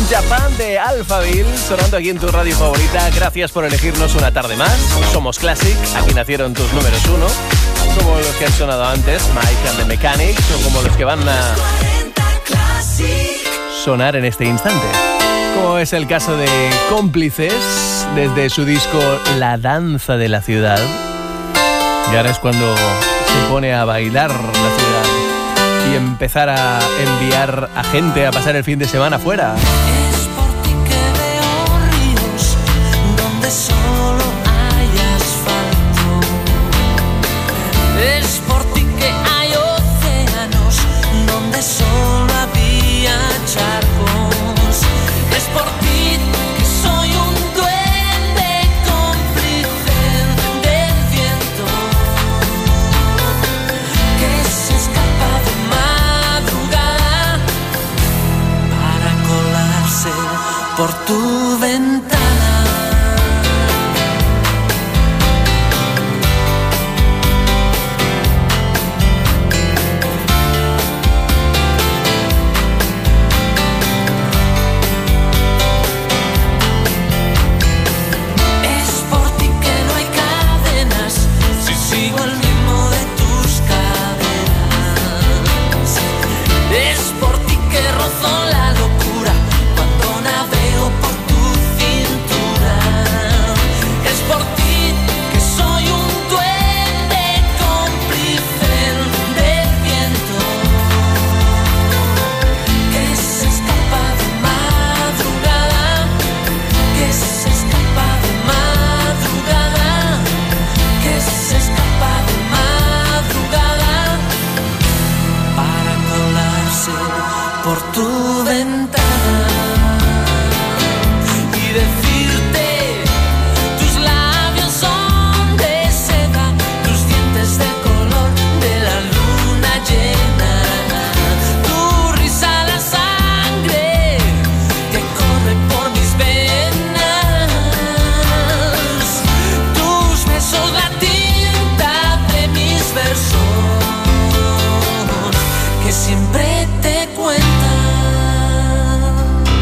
Japan de Alphaville, sonando aquí en tu radio favorita. Gracias por elegirnos una tarde más. Somos Classic, aquí nacieron tus números uno, como los que han sonado antes, Mike and the Mechanics, o como los que van a sonar en este instante, como es el caso de Cómplices, desde su disco La Danza de la Ciudad. Y ahora es cuando se pone a bailar la ciudad y empezar a enviar a gente a pasar el fin de semana fuera. Es por ti que veo ríos donde solo hay asfalto. Es por ti que hay océanos donde solo había charcos. Es por ti que soy un duende cómplice del viento que se escapa de madrugada para colarse por tu ventana. Es por ti que no hay cadenas si sigo el ritmo de tus caderas. Es por ti que rozo la locura cuando navego por tu cintura. Es por ti que soy un duende cómplice del viento que se escapa de madrugada, que se escapa de madrugada, que se escapa de madrugada para colarse por tu ventana y decirte: tus labios son de seda, tus dientes del color de la luna llena, tu risa la sangre que corre por mis venas, tus besos la tinta de mis versos que siempre te cuentan.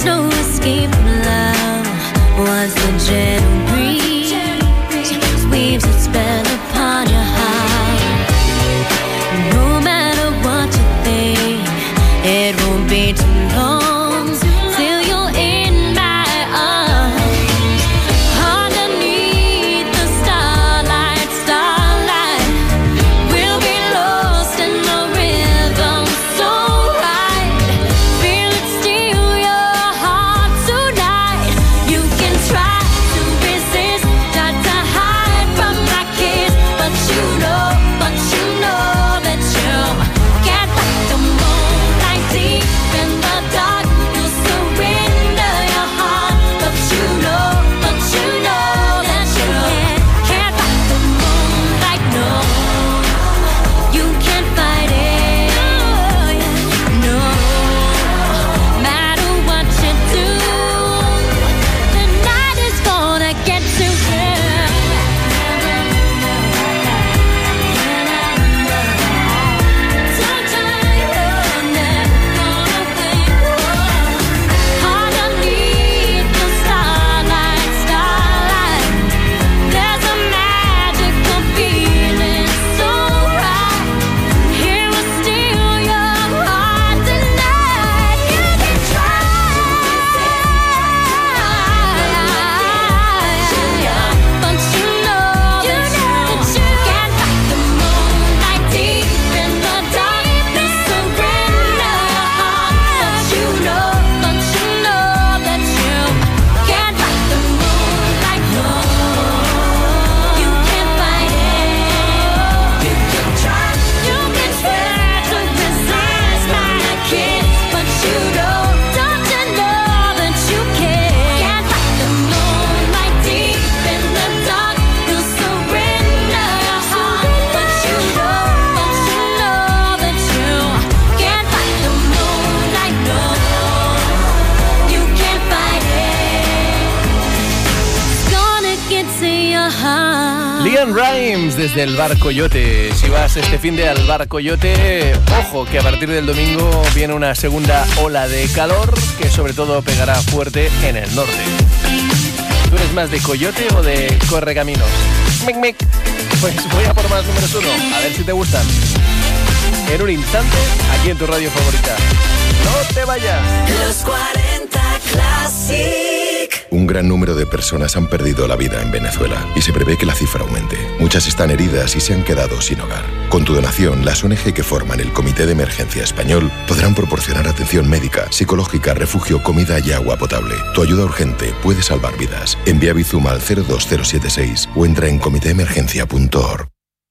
There's no escape from love. Once the gentle breeze weaves its spell upon your heart. No matter what you think, it won't be too long till you're in my arms. Underneath the starlight, we'll be lost in the rhythm so right. Feel it steal your heart tonight. You can try to resist, try to hide from my kiss, but you know that you can't fight the moonlight deep in the dark. You surrender your heart, but you know that you can't fight the moonlight. No, you can't fight it. No, matter what you do, the night is gonna get to you. Underneath the starlight, there's a magical feeling so right. Here will steal your heart tonight. You can try, but you know that you can't fight the moonlight deep in the dark. You surrender your heart, but you know that you can't fight the moonlight. No, you can't fight it. You can try to resist my kiss, but you don't you know that you can't fight the moonlight deep in the dark. You surrender your heart, but you know that you can't fight the moonlight. No, you can't fight it. It's gonna get to your heart. Liam Rimes desde el Bar Coyote. Si vas este finde al Bar Coyote, ojo que a partir del domingo viene una segunda ola de calor que sobre todo pegará fuerte en el norte. ¿Tú eres más de Coyote o de Correcaminos? Mic, mic. Pues voy a por más números 1, a ver si te gustan. En un instante, aquí en tu radio favorita. ¡No te vayas! Los 40 Classic. Un gran número de personas han perdido la vida en Venezuela y se prevé que la cifra aumente. Muchas están heridas y se han quedado sin hogar. Con tu donación, las ONG que forman el Comité de Emergencia Español podrán proporcionar atención médica, psicológica, refugio, comida y agua potable. Tu ayuda urgente puede salvar vidas. Envía Bizum al 02076 o entra en comitéemergencia.org.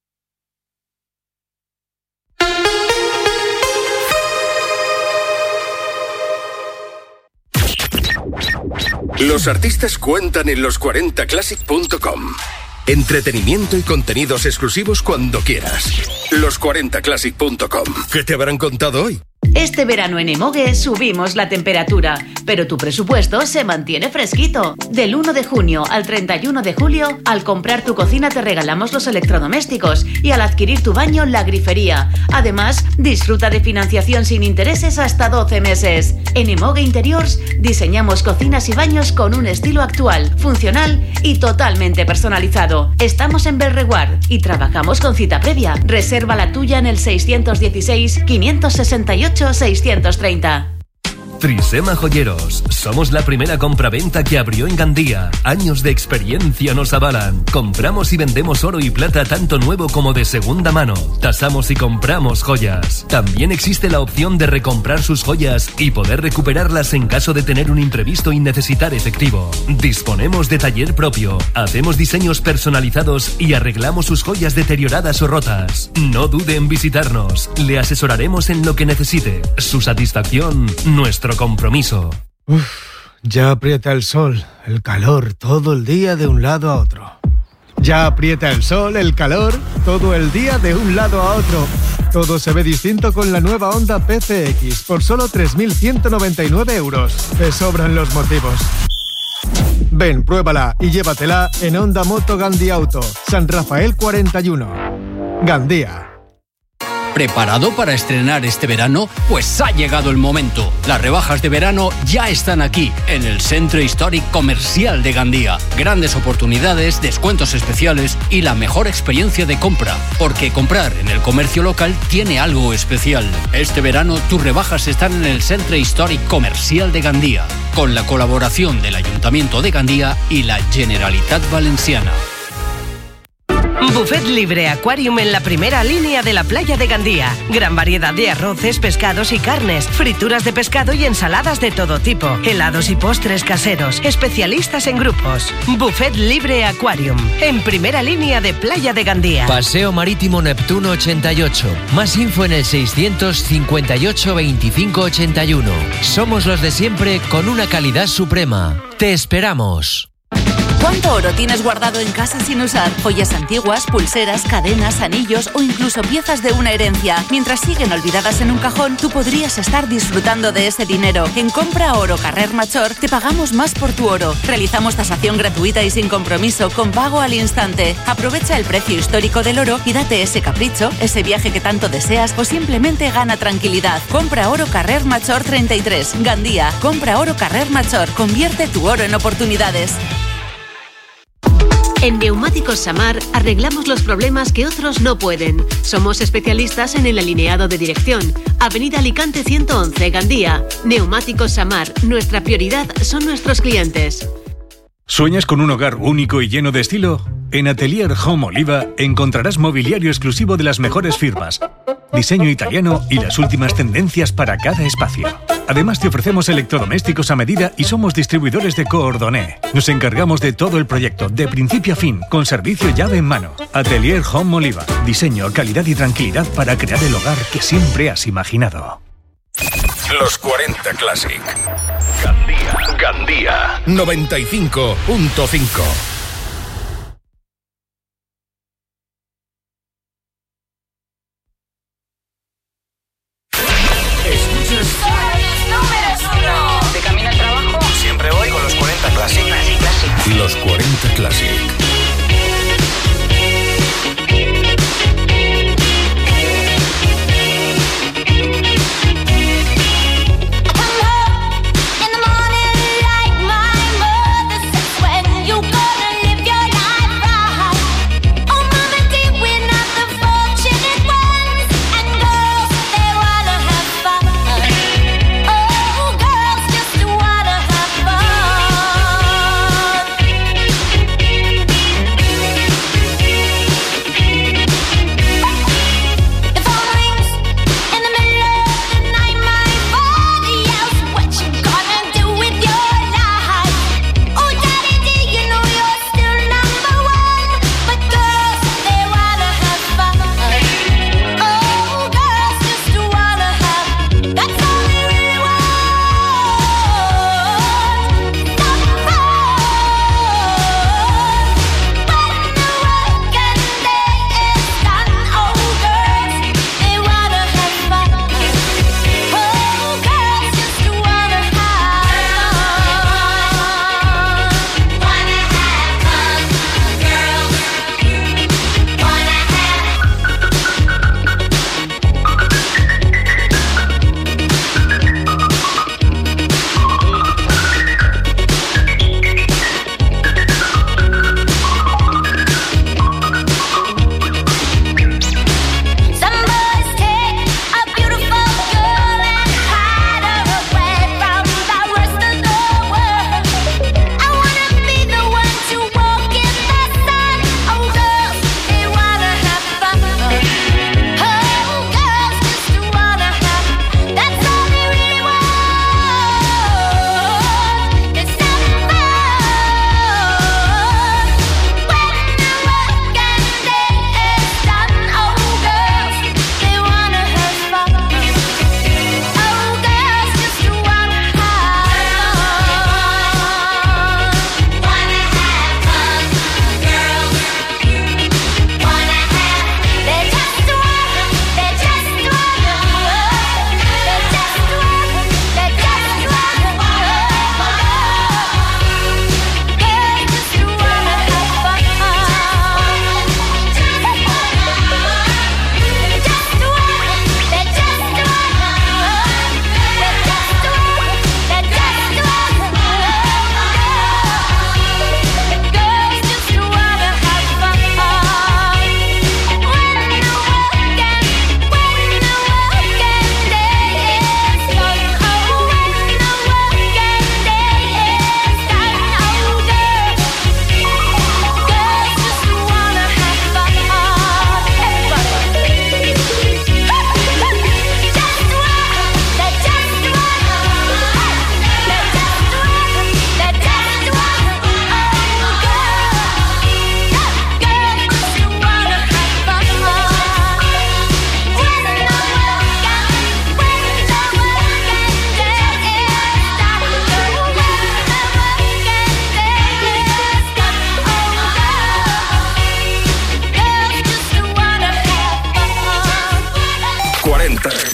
Los artistas cuentan en los40classic.com. Entretenimiento y contenidos exclusivos cuando quieras. Los40classic.com. ¿Qué te habrán contado hoy? Este verano en Emogue subimos la temperatura, pero tu presupuesto se mantiene fresquito. Del 1 de junio al 31 de julio, al comprar tu cocina te regalamos los electrodomésticos y al adquirir tu baño, la grifería. Además, disfruta de financiación sin intereses hasta 12 meses. En Emogue Interiors diseñamos cocinas y baños con un estilo actual, funcional y totalmente personalizado. Estamos en Belreguard y trabajamos con cita previa. Reserva la tuya en el 616-568-630. Trisema Joyeros. Somos la primera compraventa que abrió en Gandía. Años de experiencia nos avalan. Compramos y vendemos oro y plata tanto nuevo como de segunda mano. Tasamos y compramos joyas. También existe la opción de recomprar sus joyas y poder recuperarlas en caso de tener un imprevisto y necesitar efectivo. Disponemos de taller propio. Hacemos diseños personalizados y arreglamos sus joyas deterioradas o rotas. No dude en visitarnos. Le asesoraremos en lo que necesite. Su satisfacción, nuestro compromiso. Ya aprieta el sol, el calor, todo el día de un lado a otro. Ya aprieta el sol, el calor, todo el día de un lado a otro. Todo se ve distinto con la nueva Honda PCX por solo 3.199 euros. Te sobran los motivos. Ven, pruébala y llévatela en Honda Moto Gandía Auto, San Rafael 41. Gandía. ¿Preparado para estrenar este verano? Pues ha llegado el momento. Las rebajas de verano ya están aquí, en el Centre Històric Comercial de Gandía. Grandes oportunidades, descuentos especiales y la mejor experiencia de compra. Porque comprar en el comercio local tiene algo especial. Este verano tus rebajas están en el Centre Històric Comercial de Gandía, con la colaboración del Ayuntamiento de Gandía y la Generalitat Valenciana. Buffet Libre Aquarium en la primera línea de la playa de Gandía. Gran variedad de arroces, pescados y carnes, frituras de pescado y ensaladas de todo tipo, helados y postres caseros, especialistas en grupos. Buffet Libre Aquarium, en primera línea de playa de Gandía. Paseo Marítimo Neptuno 88. Más info en el 658 25 81. Somos los de siempre con una calidad suprema. Te esperamos. ¿Cuánto oro tienes guardado en casa sin usar? Joyas antiguas, pulseras, cadenas, anillos o incluso piezas de una herencia. Mientras siguen olvidadas en un cajón, tú podrías estar disfrutando de ese dinero. En Compra Oro Carrer Major te pagamos más por tu oro. Realizamos tasación gratuita y sin compromiso, con pago al instante. Aprovecha el precio histórico del oro y date ese capricho, ese viaje que tanto deseas o simplemente gana tranquilidad. Compra Oro Carrer Major 33, Gandía. Compra Oro Carrer Major. Convierte tu oro en oportunidades. En Neumáticos Samar arreglamos los problemas que otros no pueden. Somos especialistas en el alineado de dirección. Avenida Alicante 111, Gandía. Neumáticos Samar. Nuestra prioridad son nuestros clientes. ¿Sueñas con un hogar único y lleno de estilo? En Atelier Home Oliva encontrarás mobiliario exclusivo de las mejores firmas, diseño italiano y las últimas tendencias para cada espacio. Además te ofrecemos electrodomésticos a medida y somos distribuidores de Coordonné. Nos encargamos de todo el proyecto, de principio a fin, con servicio llave en mano. Atelier Home Oliva. Diseño, calidad y tranquilidad para crear el hogar que siempre has imaginado. Los 40 Classic. Gandía 95.5. De camino al trabajo, siempre voy con los 40 Classic. Los 40 Classic.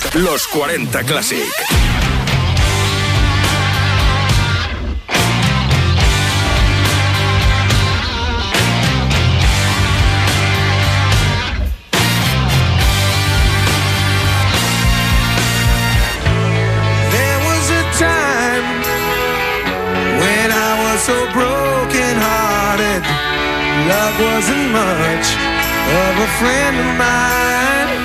Los 40 Classic. So broken hearted, love wasn't much of a friend of mine.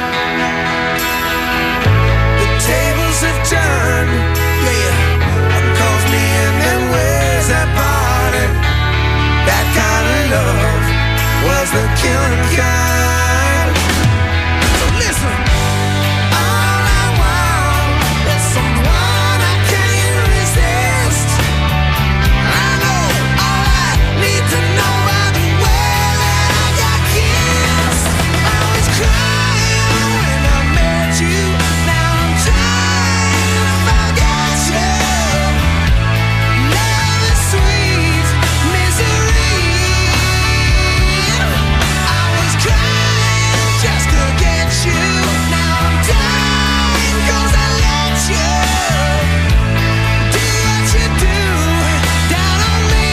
The tables have turned, yeah, calls me in and ways that parted. That kind of love was the killing kind. So listen, all I want is someone I can't resist. To know by the way that I got kissed. I was crying when I met you. Now I'm trying to forget you. Love is sweet misery. I was crying just to get you. Now I'm dying 'cause I let you do what you do down on me.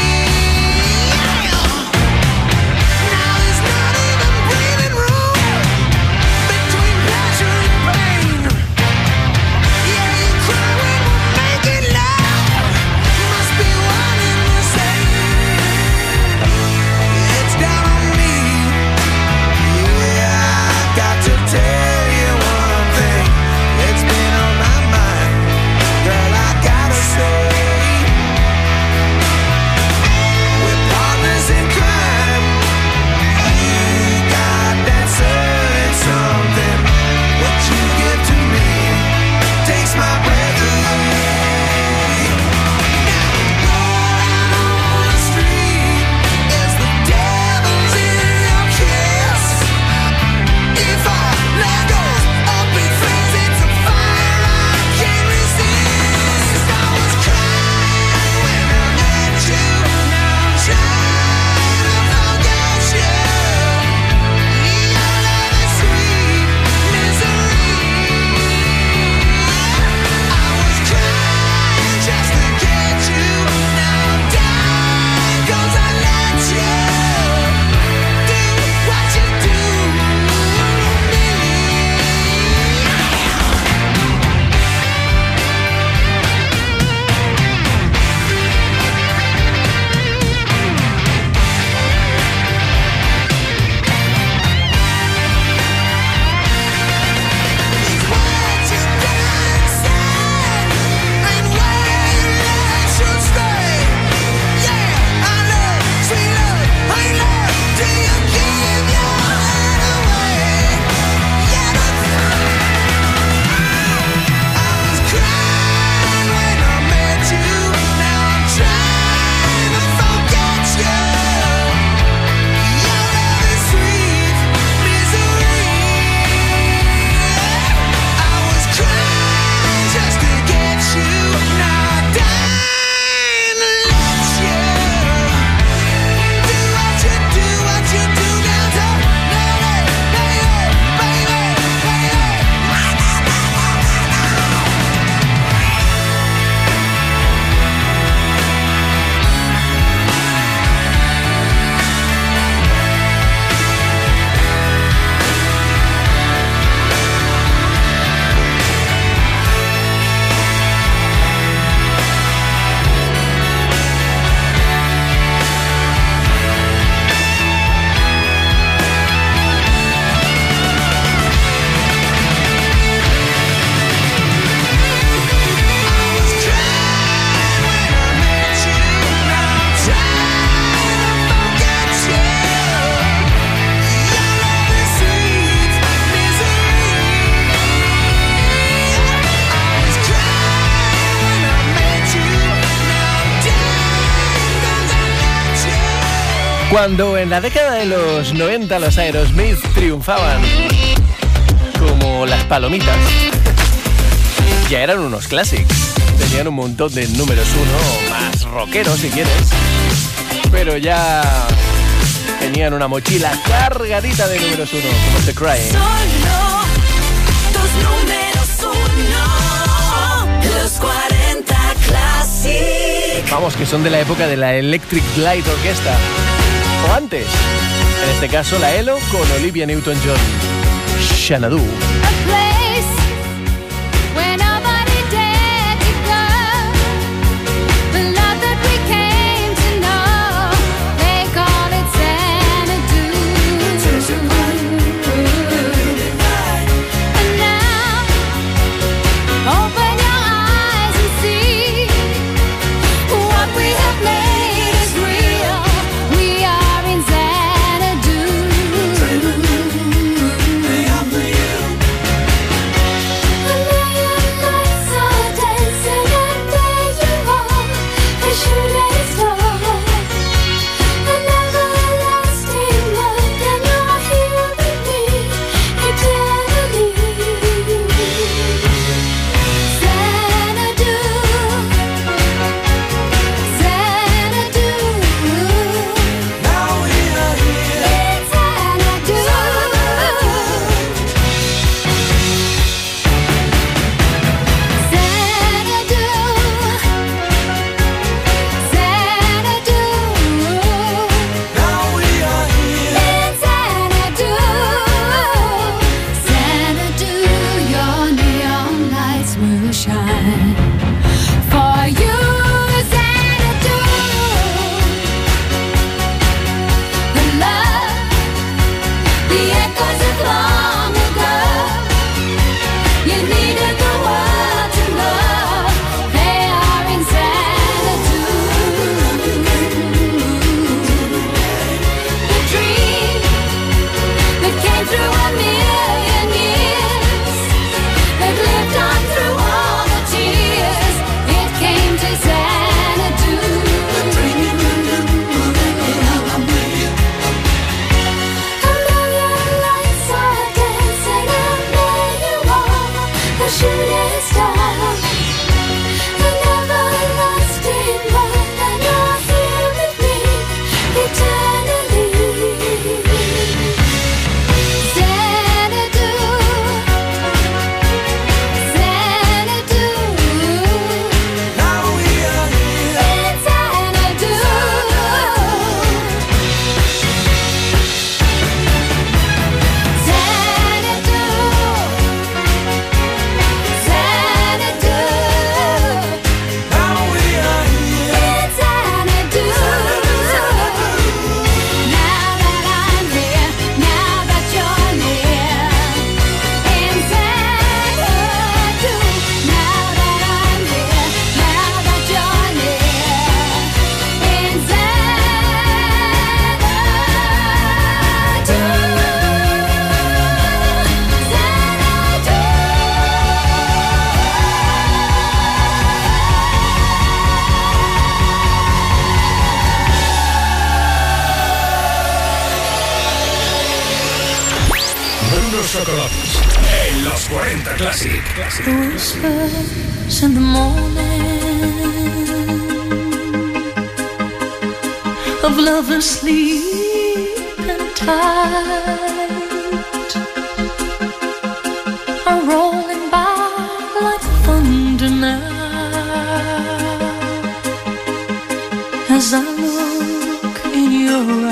Cuando en la década de los 90 los Aerosmith triunfaban como las palomitas, ya eran unos clásicos. Tenían un montón de números uno, más rockeros si quieres, pero ya tenían una mochila cargadita de números uno, como The Crying. Solo dos números vamos, que son de la época de la Electric Light Orchestra. O antes. En este caso, la ELO con Olivia Newton-John. Xanadu. En los 40 Classic. Whispers in the morning of lovers sleeping tight are rolling by like thunder now as I look in your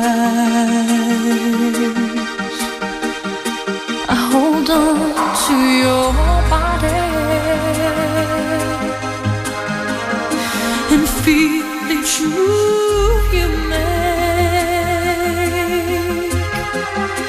eyes. I hold on to your body and feel each move you make.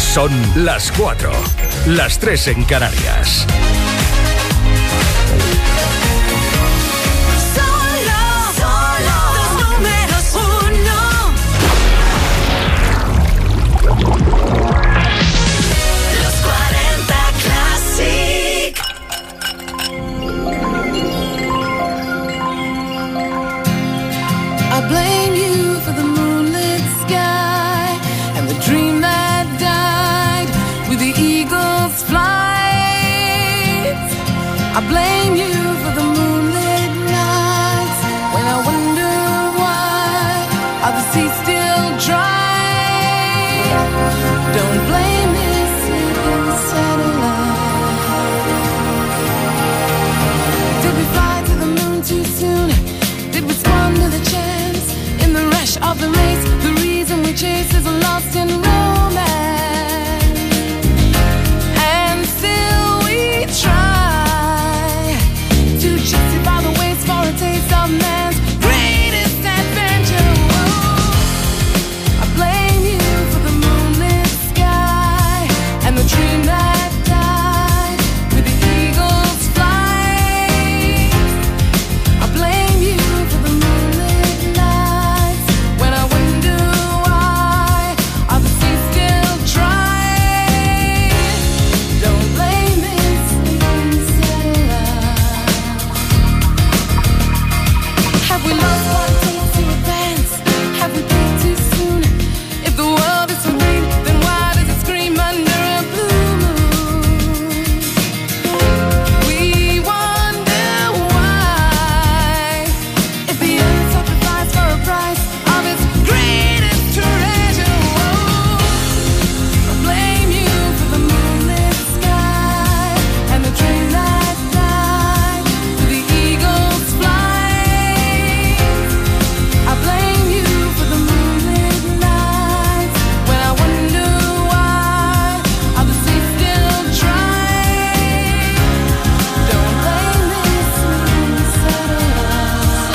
Son las 4, las 3 en Canarias. I blame you for the moonlit sky and the dream that died with the eagle's flight. I blame you for the moonlit nights when I wonder why are the seas still dry. Don't blame this sleeping satellite. Did we fly to the moon too soon? Did we squander the chance in the rush of the race? The reason we chase is lost in romance, and still we try to justify the waste for a taste of man's greatest adventure. Whoa. I blame you for the moonlit sky and the dream that died with the eagle's flight. I blame you for the moonlit nights when I wonder why are the seas still dry. Don't blame this sleeping satellite. Have we lost what it takes to advance? Have we peaked too soon? If the world is so green, then why does it scream under a blue moon? We wonder why, if the earth sacrificed for a price of its greatest treasure. Whoa. I blame you for the moonlit sky and the dream that died with the eagle's flight. I blame you for the moonlit nights when I wonder why are the seas still dry. Don't blame this sleeping satellite.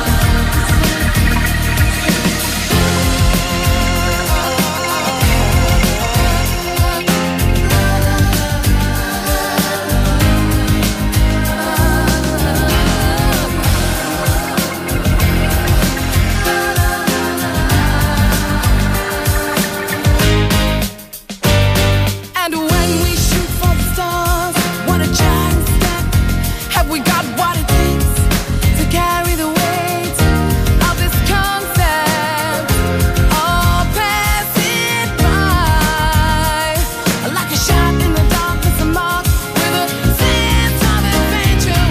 And when we shoot for the stars, what a giant step. Have we got what it takes to carry the weight of this concept? Or pass it by like a shot in the darkness, a mark with a sense of adventure.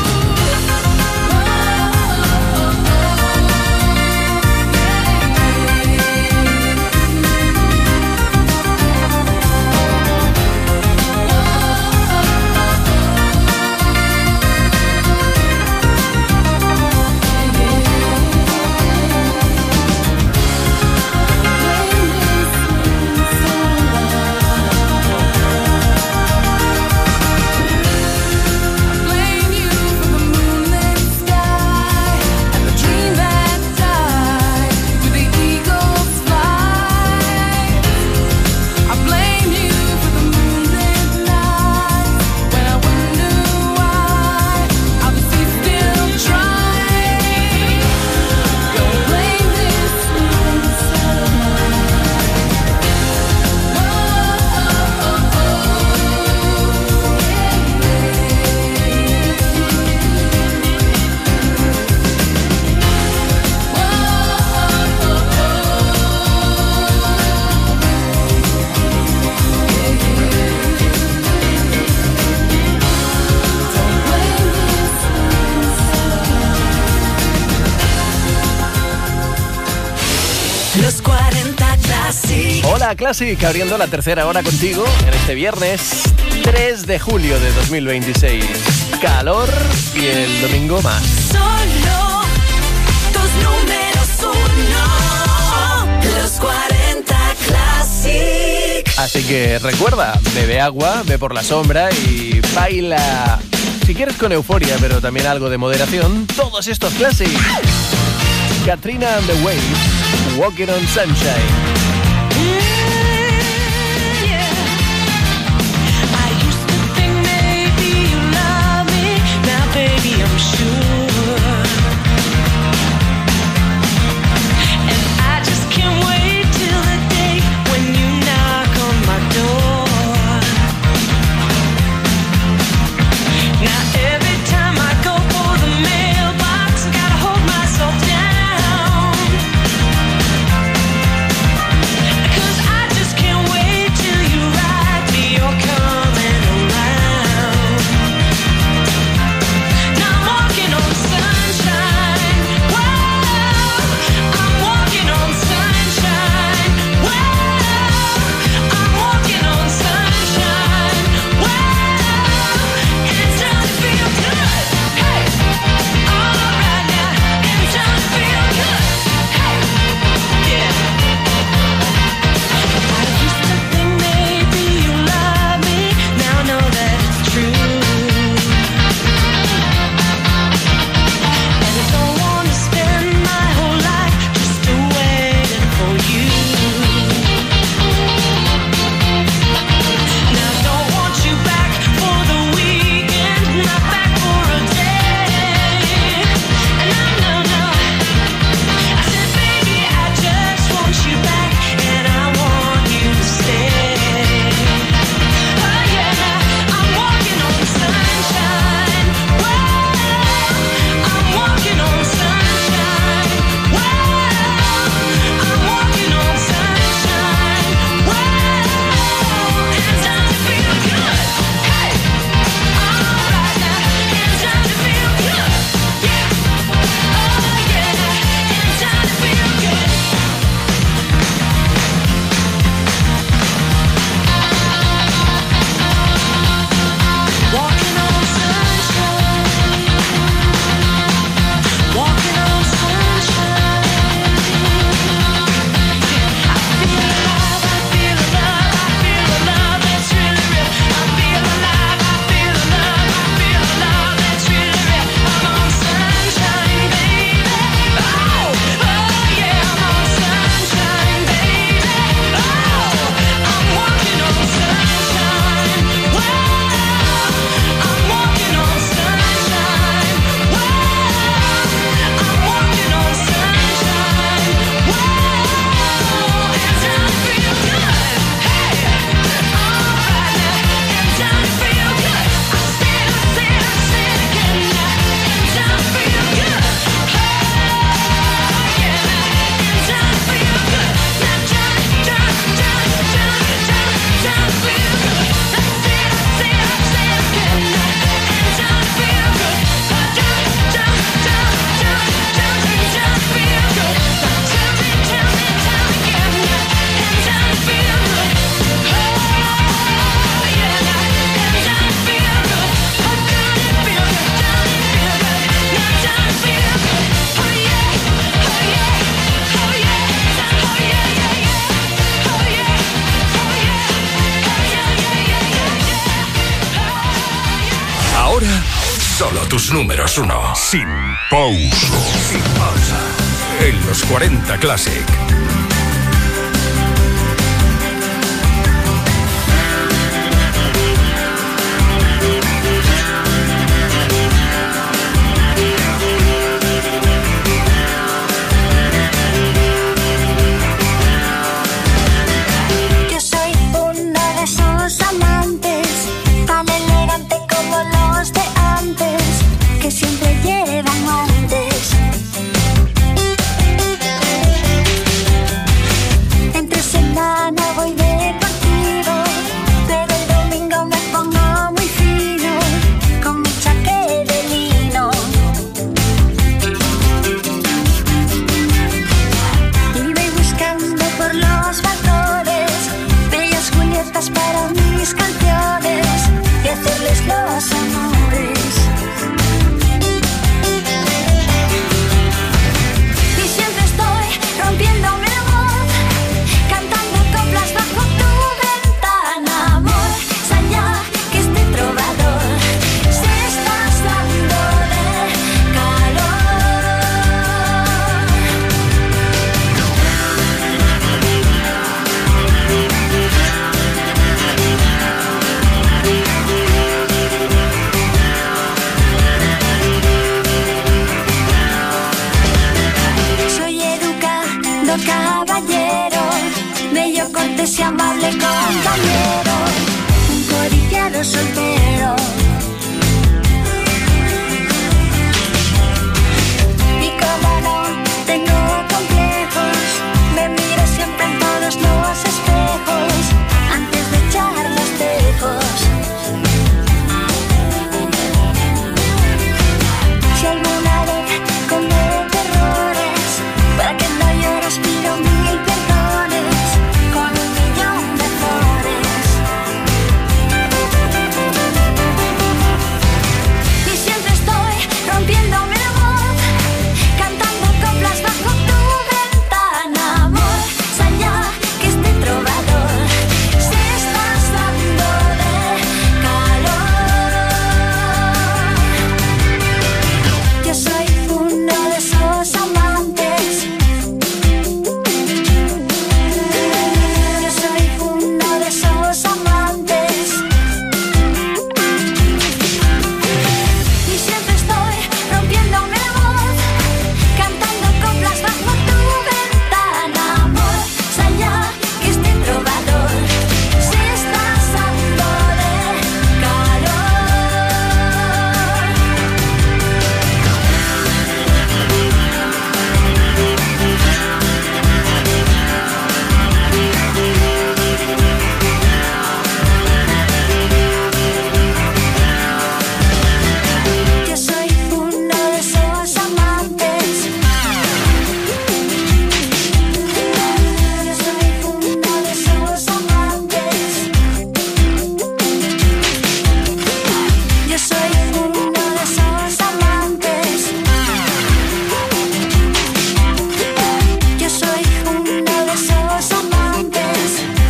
Blame you for the moonlit sky and the dream that died with the eagle's flight. I blame you for the moonlit nights when I wonder why are the seas still dry. Don't blame this sleeping Los 40 Classic. Hola Classic, abriendo la tercera hora contigo en este viernes 3 de julio de 2026. Calor y el domingo más. Solo tus números uno. Los 40 Classic. Así que recuerda, bebe agua, ve por la sombra y baila. Si quieres con euforia, pero también algo de moderación, todos estos Classic. Katrina and the Waves, Walking on Sunshine. Yeah. I'm sure. And I just can't wait till the day when you knock on my door. Now every time I go for the mailbox, I gotta hold myself down, 'cause I just can't wait till you write me you're coming around. Now I'm walking on sunshine, whoa, I'm walking on sunshine, whoa, I'm walking on sunshine, whoa, and it's time to feel good, hey, alright now, and it's time to feel good, hey, yeah. I used to think maybe you love me, now I know that it's true. And I don't want to spend my whole life just waiting for you. Now I don't want you back for the weekend, not back for a day. No, I said, baby, I just want you back, and I want you to stay. Oh yeah, I'm walking on sunshine, whoa, I'm walking on sunshine, whoa, I'm walking on sunshine, whoa, and it's time to feel good, hey, alright now, and it's time to feel good, yeah, oh yeah, and it's time to feel good. Walking on sunshine, walking on sunshine. I feel alive, I feel the love, I feel the love that's really real. I feel alive, I feel the love, I feel the love that's really real. I'm on sunshine, baby. Oh yeah, I'm on sunshine, baby. Oh, I'm walking on sunshine. Whoa, I'm walking on sunshine. Whoa, I'm walking on sunshine. Whoa, it's time to feel good. Hey, alright now, it's time to feel good. I said again now, it's time to feel good. Hey, yeah, it's time to feel good. Now time to feel good. I said again now, it's time to feel good. Time to feel good. Tell me again now, it's time to feel good. Oh yeah, now it's time to feel good. Oh, don't it feel good? Don't it feel good? Now time to feel good. Oh yeah, oh yeah, oh yeah, oh yeah, yeah, yeah, oh yeah, oh yeah, Ahora, solo tus números uno. Sin pausa. Sin pausa. En los 40 Classic. Yo soy uno de esos amantes, tan elegante como los de antes, que siempre llevan guantes. ese amable compañero, un codiciado soltero. Y como no tengo complejos, me miro siempre en todos los espejos antes de echar los tejos. Si alguna vez cometo errores, para que no llores pido 1000 perdones con 1.000.000 de flores. Y siempre estoy rompiéndome la voz, cantando coplas bajo tu ventana, amor. Allá que este trovador se está asando de calor. Yo soy uno de esos amantes. Yo soy uno de esos amantes. Y siempre estoy rompiéndome la voz, cantando coplas bajo tu ventana, amor. Allá que este trovador se está asando de Yo soy uno de esos amantes. Yo soy uno de esos amantes. Yo soy uno de esos amantes. Yo soy uno de esos amantes.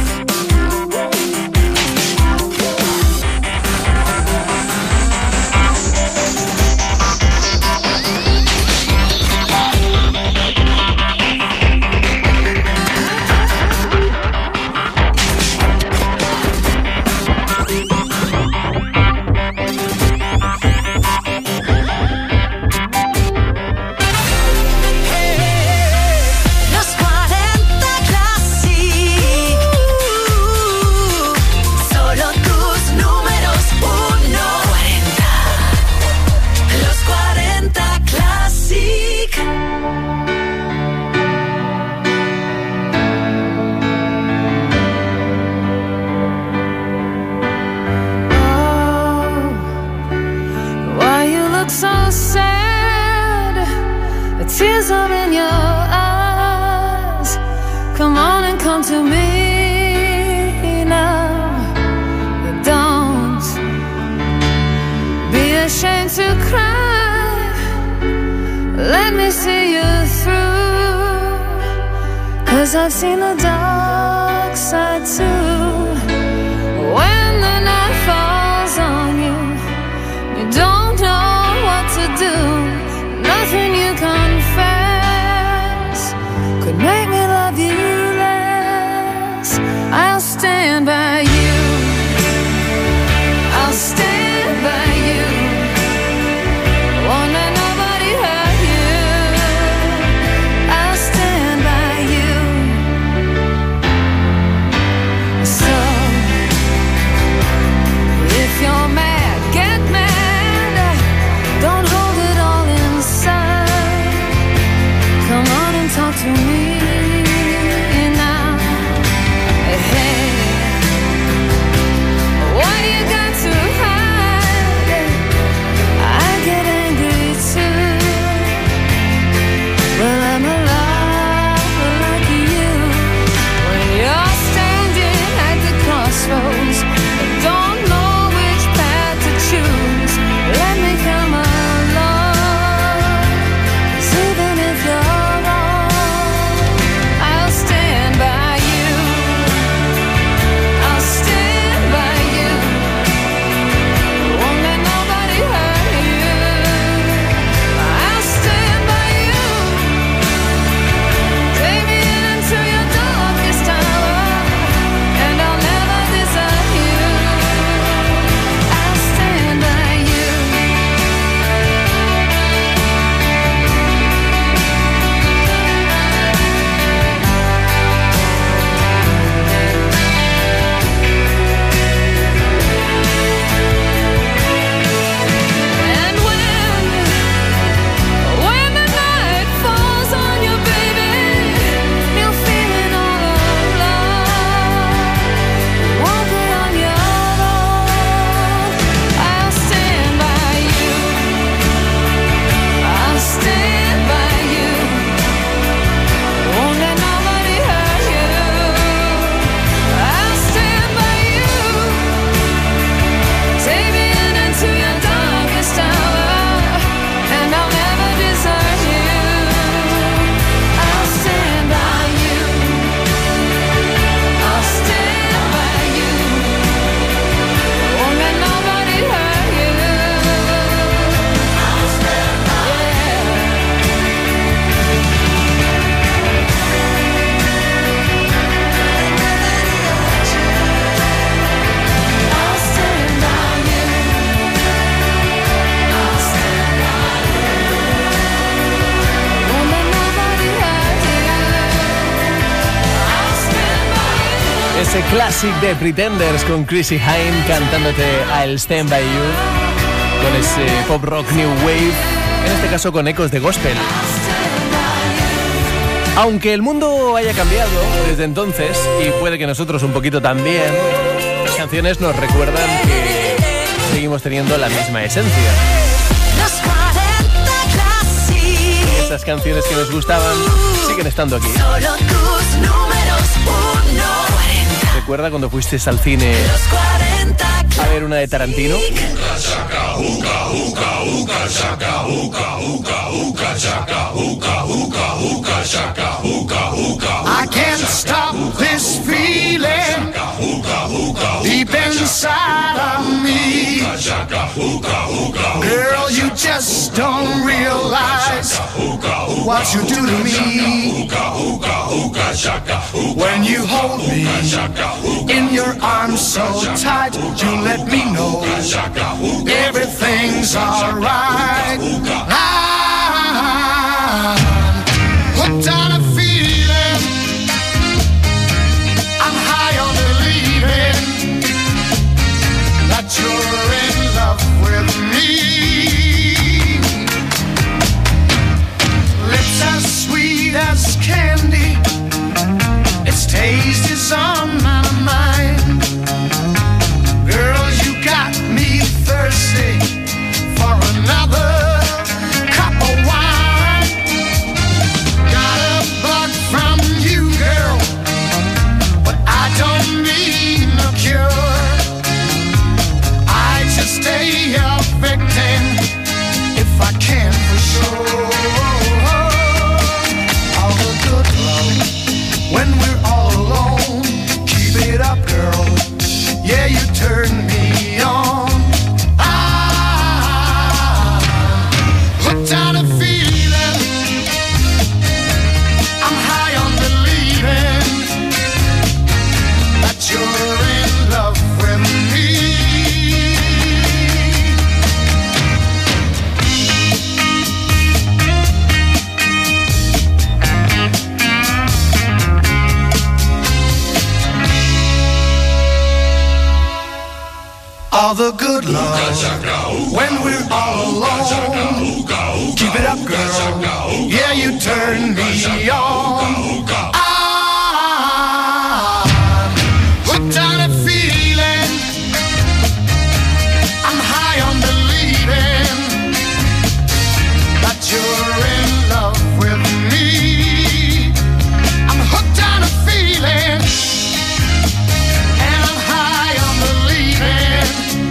Los 40 Classic. Solo tus números 1. 40. Los 40 Classic. Why you look so sad? The tears are in your eyes. Come on and come to me now. Don't be ashamed to cry. Let me see you through. 'Cause I've seen the dark side too. When the night falls on you, you don't know what to do. Nothing you confess could make me love you less. I'll stand by you. I'll stand by you. Won't let nobody hurt you. I'll stand by you. So Ese classic de Pretenders con Chrissy Hynde cantándote I'll Stand By You, con ese pop rock new wave, en este caso con ecos de gospel. Aunque el mundo haya cambiado desde entonces, y puede que nosotros un poquito también, las canciones nos recuerdan que seguimos teniendo la misma esencia. Esas canciones que nos gustaban siguen estando aquí. Solo tus números 1. ¿Recuerda cuando fuiste al cine a ver una de Tarantino? I can't stop this feeling deep inside of me. Girl, you just don't realize what you do to me. When you hold me in your arms so tight, you let me know everything's alright. I'm hooked on a feeling, I'm high on believing that you're in love with me. Lips as sweet as candy, its taste is on my mind. Girl, you got me thirsty for another cup of wine. Got a bug from you, girl, but I don't need no cure. I just stay a victim if I can for sure. All the good love when we're all alone. Keep it up, girl. Yeah, you turn me on. I'm hooked on a feeling, I'm high on believing that you're in love with me. All the good love when we're all alone. Keep it up, girl. Yeah, you turn me on. I'm hooked on a feeling, I'm high on believing that you're in love with me. I'm hooked on a feeling, and I'm high on believing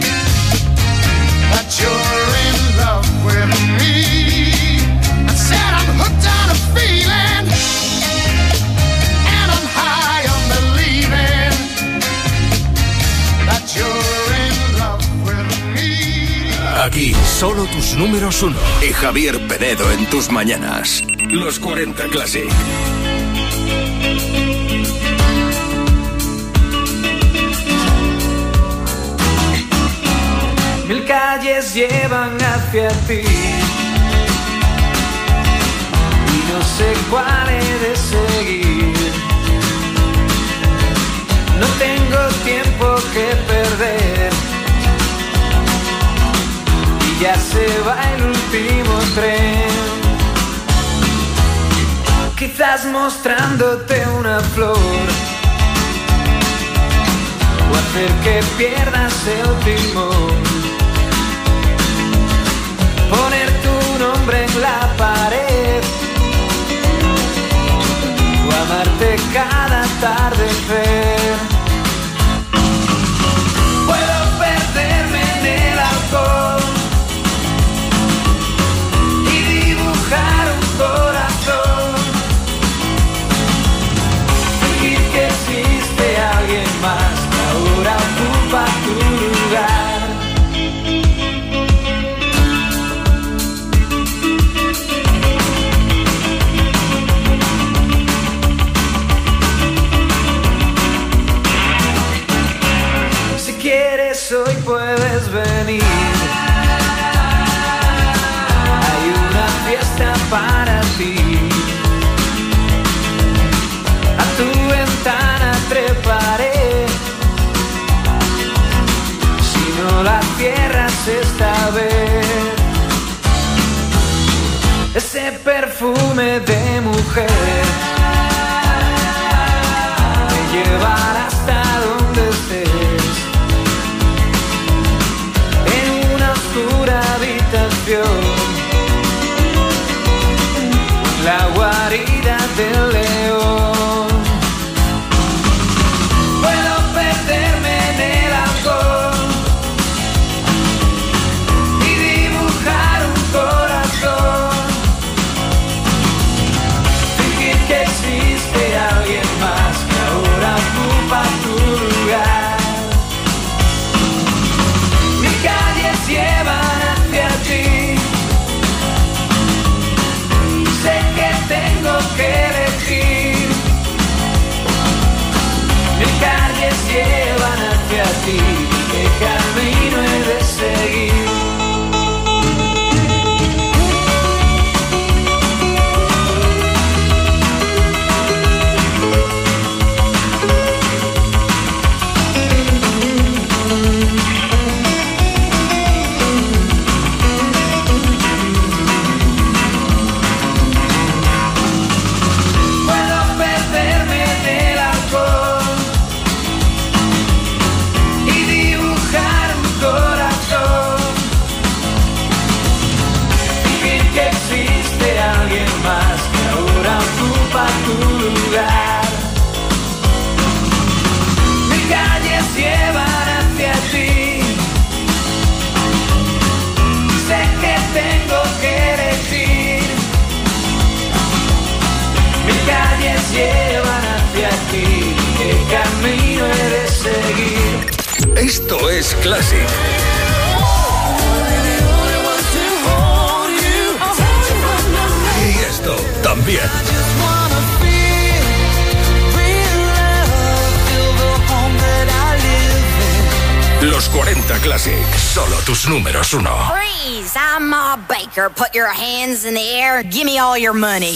that you're in love with me. I said I'm hooked on a feeling, and I'm high on believing that you're in love with me. Aquí, solo tus números 1. Y Javier Penedo en tus mañanas. Los 40 Classic. Mil calles llevan hacia ti y no sé cuál he de seguir. No tengo tiempo que perder y ya se va el último tren. Quizás mostrándote una flor o hacer que pierdas el timón. Poner tu nombre en la pared o amarte cada atardecer. Puedo perderme en el alcohol y dibujar un corazón, fingir que existe alguien más que ahora ocupa tu lugar. Hoy puedes venir, hay una fiesta para ti. A tu ventana treparé ese perfume de mujer me llevará hasta donde estés, en una oscura habitación, la guarida del león. Puedo perderme en el alcohol y dibujar un corazón, fingir que existe alguien más que ahora ocupa tu lugar. Mis calles llevan hacia ti, sé que tengo que elegir. Mis calles llevan hacia ti, ¿qué camino he de seguir? Mis calles llevan hacia ti, sé que tengo que elegir. Mis calles llevan hacia ti, ¿qué camino he de seguir? Esto es Classic. Y esto también. Los 40 Classic, solo tus números uno. Freeze! I'm Ma Baker. Put your hands in the air. Give me all your money.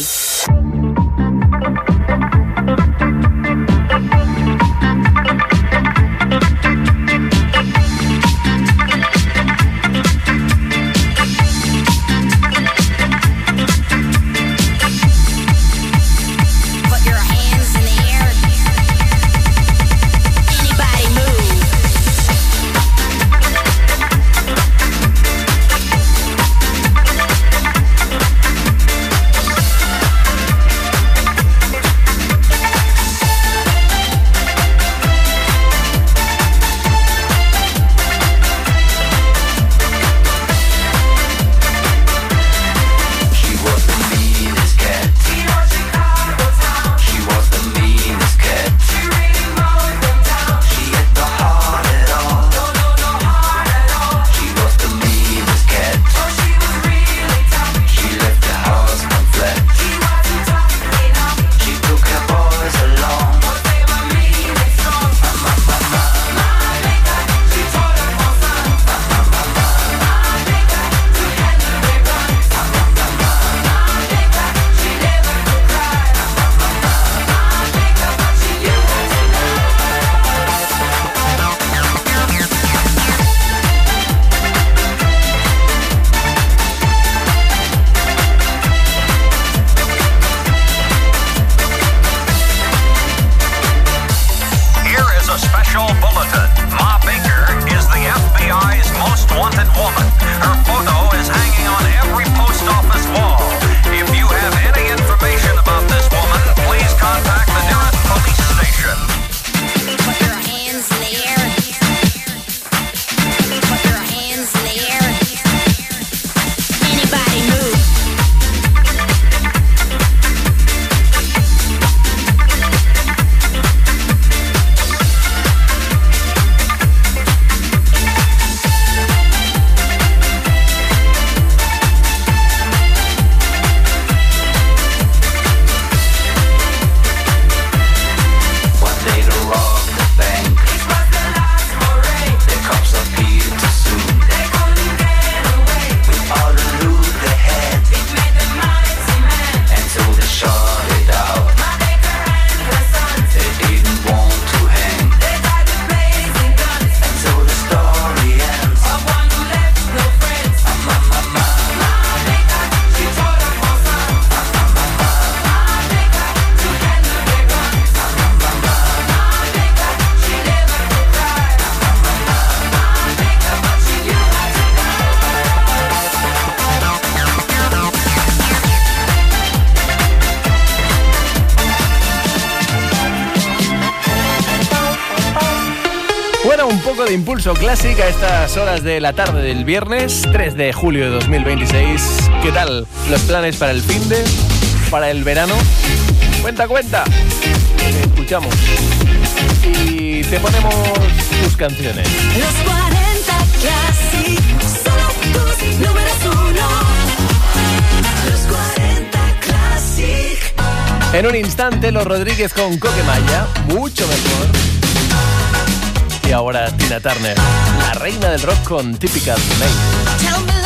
poco de Impulso Classic a estas horas de la tarde del viernes 3 de julio de 2026. ¿Qué tal los planes para el finde, para el verano? Cuenta. Te escuchamos y te ponemos tus canciones. Los 40 Classic, solo tus números uno. Los 40 Classic. En un instante, Los Rodríguez con Coquemaya, mucho mejor. Y ahora Tina Turner, la reina del rock con Typical Mate. Tell me